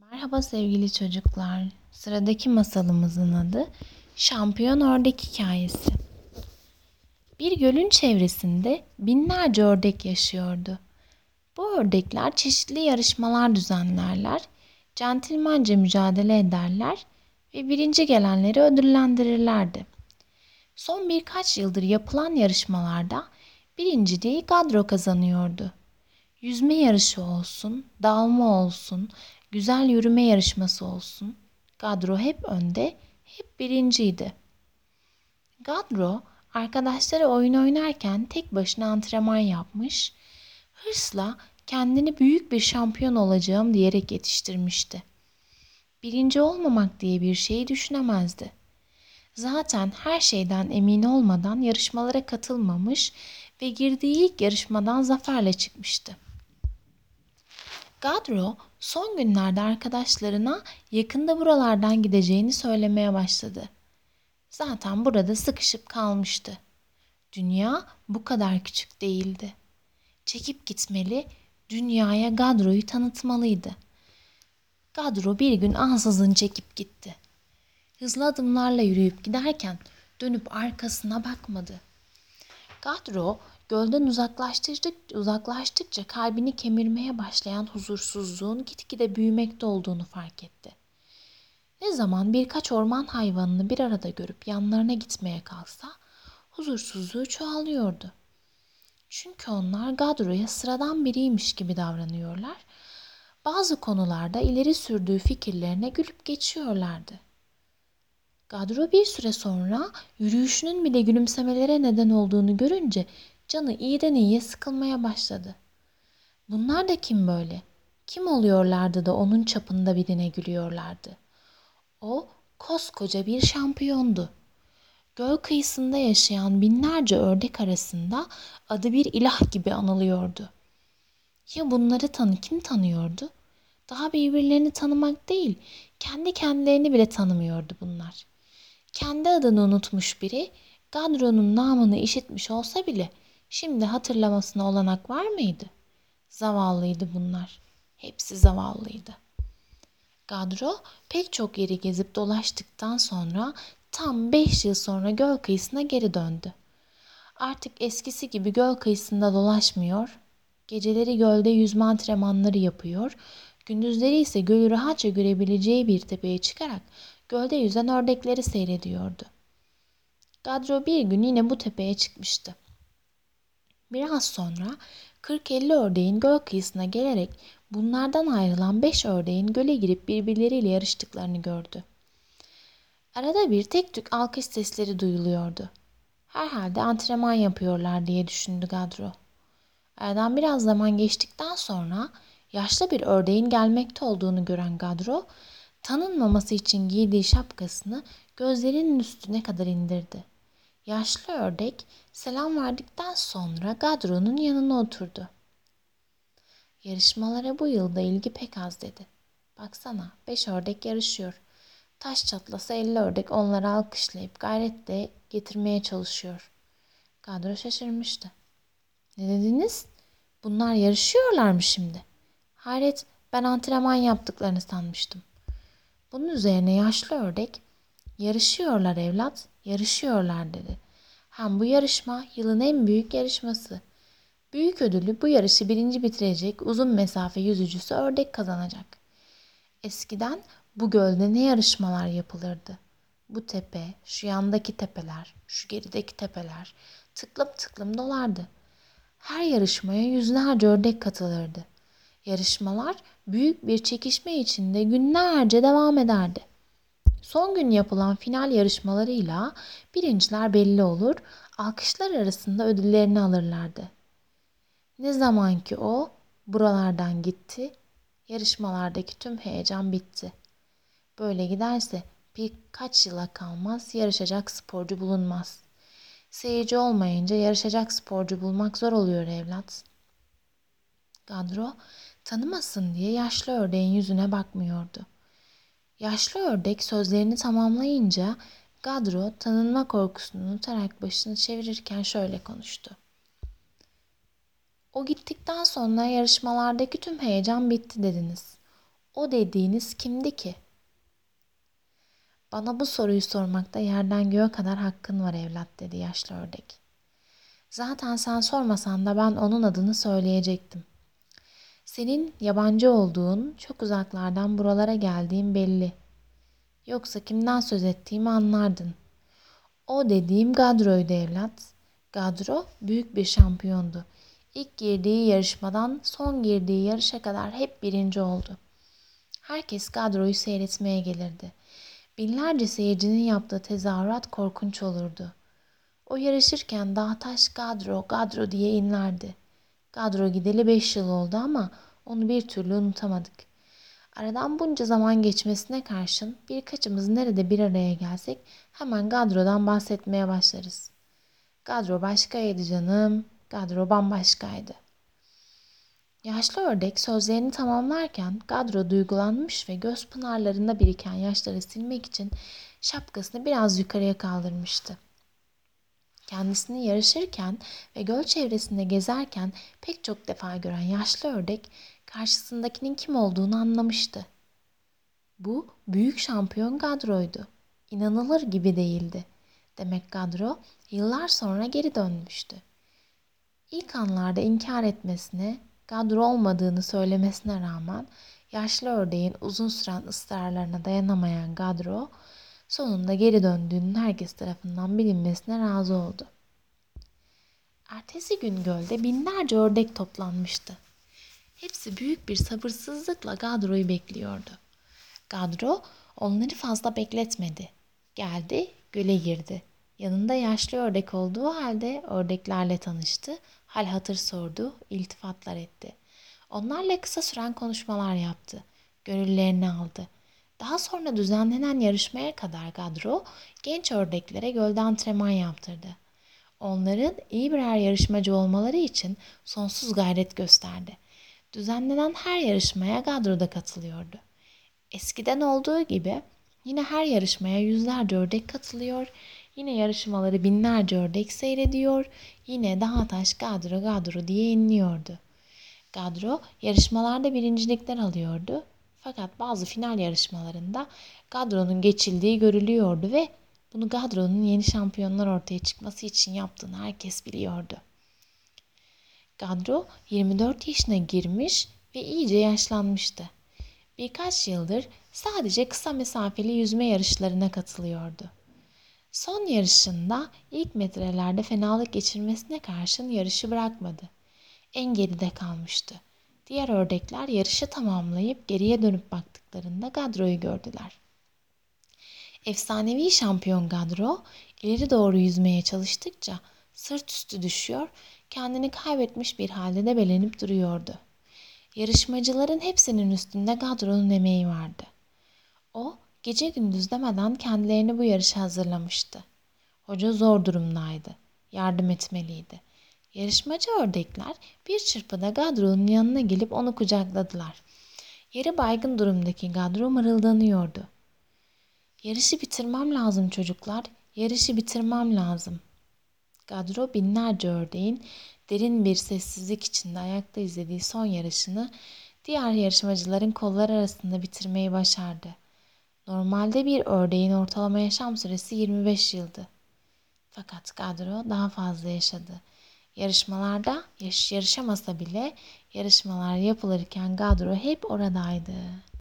Merhaba sevgili çocuklar. Sıradaki masalımızın adı Şampiyon Ördek Hikayesi. Bir gölün çevresinde binlerce ördek yaşıyordu. Bu ördekler çeşitli yarışmalar düzenlerler, centilmence mücadele ederler ve birinci gelenleri ödüllendirirlerdi. Son birkaç yıldır yapılan yarışmalarda birinciliği Gadro kazanıyordu. Yüzme yarışı olsun, dalma olsun, güzel yürüme yarışması olsun. Gadro hep önde, hep birinciydi. Gadro, arkadaşları oyun oynarken tek başına antrenman yapmış, hırsla kendini büyük bir şampiyon olacağım diyerek yetiştirmişti. Birinci olmamak diye bir şeyi düşünemezdi. Zaten her şeyden emin olmadan yarışmalara katılmamış ve girdiği ilk yarışmadan zaferle çıkmıştı. Gadro son günlerde arkadaşlarına yakında buralardan gideceğini söylemeye başladı. Zaten burada sıkışıp kalmıştı. Dünya bu kadar küçük değildi. Çekip gitmeli, dünyaya Gadro'yu tanıtmalıydı. Gadro bir gün ansızın çekip gitti. Hızlı adımlarla yürüyüp giderken dönüp arkasına bakmadı. Gadro gölden uzaklaştıkça kalbini kemirmeye başlayan huzursuzluğun gitgide büyümekte olduğunu fark etti. Ne zaman birkaç orman hayvanını bir arada görüp yanlarına gitmeye kalksa huzursuzluğu çoğalıyordu. Çünkü onlar Gadro'ya sıradan biriymiş gibi davranıyorlar, bazı konularda ileri sürdüğü fikirlerine gülüp geçiyorlardı. Gadro bir süre sonra yürüyüşünün bile gülümsemelere neden olduğunu görünce canı iyiden iyiye sıkılmaya başladı. Bunlar da kim böyle? Kim oluyorlardı da onun çapında birine gülüyorlardı? O koskoca bir şampiyondu. Göl kıyısında yaşayan binlerce ördek arasında adı bir ilah gibi anılıyordu. Ya bunları kim tanıyordu? Daha birbirlerini tanımak değil, kendi kendilerini bile tanımıyordu bunlar. Kendi adını unutmuş biri, Gadro'nun namını işitmiş olsa bile şimdi hatırlamasına olanak var mıydı? Zavallıydı bunlar. Hepsi zavallıydı. Gadro pek çok yeri gezip dolaştıktan sonra tam 5 yıl sonra göl kıyısına geri döndü. Artık eskisi gibi göl kıyısında dolaşmıyor, geceleri gölde yüzme antrenmanları yapıyor, gündüzleri ise gölü rahatça görebileceği bir tepeye çıkarak gölde yüzen ördekleri seyrediyordu. Gadro bir gün yine bu tepeye çıkmıştı. Biraz sonra 40-50 ördeğin göl kıyısına gelerek bunlardan ayrılan 5 ördeğin göle girip birbirleriyle yarıştıklarını gördü. Arada bir tek tük alkış sesleri duyuluyordu. Herhalde antrenman yapıyorlar diye düşündü Gadro. Aradan biraz zaman geçtikten sonra yaşlı bir ördeğin gelmekte olduğunu gören Gadro, tanınmaması için giydiği şapkasını gözlerinin üstüne kadar indirdi. Yaşlı ördek selam verdikten sonra Gadro'nun yanına oturdu. Yarışmalara bu yılda ilgi pek az dedi. Baksana 5 ördek yarışıyor. Taş çatlasa 50 ördek onları alkışlayıp gayretle getirmeye çalışıyor. Gadro şaşırmıştı. Ne dediniz? Bunlar yarışıyorlar mı şimdi? Hayret, ben antrenman yaptıklarını sanmıştım. Bunun üzerine yaşlı ördek, yarışıyorlar evlat, yarışıyorlar dedi. Hem bu yarışma yılın en büyük yarışması. Büyük ödülü bu yarışı birinci bitirecek uzun mesafe yüzücüsü ördek kazanacak. Eskiden bu gölde ne yarışmalar yapılırdı. Bu tepe, şu yandaki tepeler, şu gerideki tepeler tıklım tıklım dolardı. Her yarışmaya yüzlerce ördek katılırdı. Yarışmalar büyük bir çekişme içinde günlerce devam ederdi. Son gün yapılan final yarışmalarıyla birinciler belli olur, alkışlar arasında ödüllerini alırlardı. Ne zaman ki o buralardan gitti, yarışmalardaki tüm heyecan bitti. Böyle giderse birkaç yıla kalmaz yarışacak sporcu bulunmaz. Seyirci olmayınca yarışacak sporcu bulmak zor oluyor evlat. Gadro tanımasın diye yaşlı ördeğin yüzüne bakmıyordu. Yaşlı ördek sözlerini tamamlayınca Gadro tanınma korkusunu unutarak başını çevirirken şöyle konuştu. O gittikten sonra yarışmalardaki tüm heyecan bitti dediniz. O dediğiniz kimdi ki? Bana bu soruyu sormakta yerden göğe kadar hakkın var evlat dedi yaşlı ördek. Zaten sen sormasan da ben onun adını söyleyecektim. Senin yabancı olduğun, çok uzaklardan buralara geldiğin belli. Yoksa kimden söz ettiğimi anlardın. O dediğim Gadro'ydu evlat. Gadro büyük bir şampiyondu. İlk girdiği yarışmadan son girdiği yarışa kadar hep birinci oldu. Herkes Gadro'yu seyretmeye gelirdi. Binlerce seyircinin yaptığı tezahürat korkunç olurdu. O yarışırken dağ taş Gadro, Gadro diye inlerdi. Gadro gideli 5 yıl oldu ama onu bir türlü unutamadık. Aradan bunca zaman geçmesine karşın birkaçımız nerede bir araya gelsek hemen Gadro'dan bahsetmeye başlarız. Gadro başkaydı canım, Gadro bambaşkaydı. Yaşlı ördek sözlerini tamamlarken Gadro duygulanmış ve göz pınarlarında biriken yaşları silmek için şapkasını biraz yukarıya kaldırmıştı. Kendisini yarışırken ve göl çevresinde gezerken pek çok defa gören yaşlı ördek karşısındakinin kim olduğunu anlamıştı. Bu büyük şampiyon Gadro'ydu. İnanılır gibi değildi. Demek Gadro yıllar sonra geri dönmüştü. İlk anlarda inkar etmesine, Gadro olmadığını söylemesine rağmen yaşlı ördeğin uzun süren ısrarlarına dayanamayan Gadro, sonunda geri döndüğünün herkes tarafından bilinmesine razı oldu. Ertesi gün gölde binlerce ördek toplanmıştı. Hepsi büyük bir sabırsızlıkla Gadro'yu bekliyordu. Gadro onları fazla bekletmedi. Geldi, göle girdi. Yanında yaşlı ördek olduğu halde ördeklerle tanıştı, hal hatır sordu, iltifatlar etti. Onlarla kısa süren konuşmalar yaptı. Gönüllerini aldı. Daha sonra düzenlenen yarışmaya kadar Gadro genç ördeklere gölde antrenman yaptırdı. Onların iyi birer yarışmacı olmaları için sonsuz gayret gösterdi. Düzenlenen her yarışmaya Gadro da katılıyordu. Eskiden olduğu gibi yine her yarışmaya yüzlerce ördek katılıyor, yine yarışmaları binlerce ördek seyrediyor, yine daha taş Gadro Gadro diye inliyordu. Gadro yarışmalarda birincilikler alıyordu. Fakat bazı final yarışmalarında Gadro'nun geçildiği görülüyordu ve bunu Gadro'nun yeni şampiyonlar ortaya çıkması için yaptığını herkes biliyordu. Gadro 24 yaşına girmiş ve iyice yaşlanmıştı. Birkaç yıldır sadece kısa mesafeli yüzme yarışlarına katılıyordu. Son yarışında ilk metrelerde fenalık geçirmesine karşın yarışı bırakmadı. En geride kalmıştı. Diğer ördekler yarışı tamamlayıp geriye dönüp baktıklarında Gadro'yu gördüler. Efsanevi şampiyon Gadro ileri doğru yüzmeye çalıştıkça sırt üstü düşüyor, kendini kaybetmiş bir halde debelenip duruyordu. Yarışmacıların hepsinin üstünde Gadro'nun emeği vardı. O gece gündüz demeden kendilerini bu yarışa hazırlamıştı. Hoca zor durumdaydı. Yardım etmeliydi. Yarışmacı ördekler bir çırpıda Gadro'nun yanına gelip onu kucakladılar. Yarı baygın durumdaki Gadro mırıldanıyordu. "Yarışı bitirmem lazım çocuklar, yarışı bitirmem lazım." Gadro binlerce ördeğin derin bir sessizlik içinde ayakta izlediği son yarışını diğer yarışmacıların kolları arasında bitirmeyi başardı. Normalde bir ördeğin ortalama yaşam süresi 25 yıldı. Fakat Gadro daha fazla yaşadı. Yarışmalarda yarışamasa bile yarışmalar yapılırken Gadro hep oradaydı.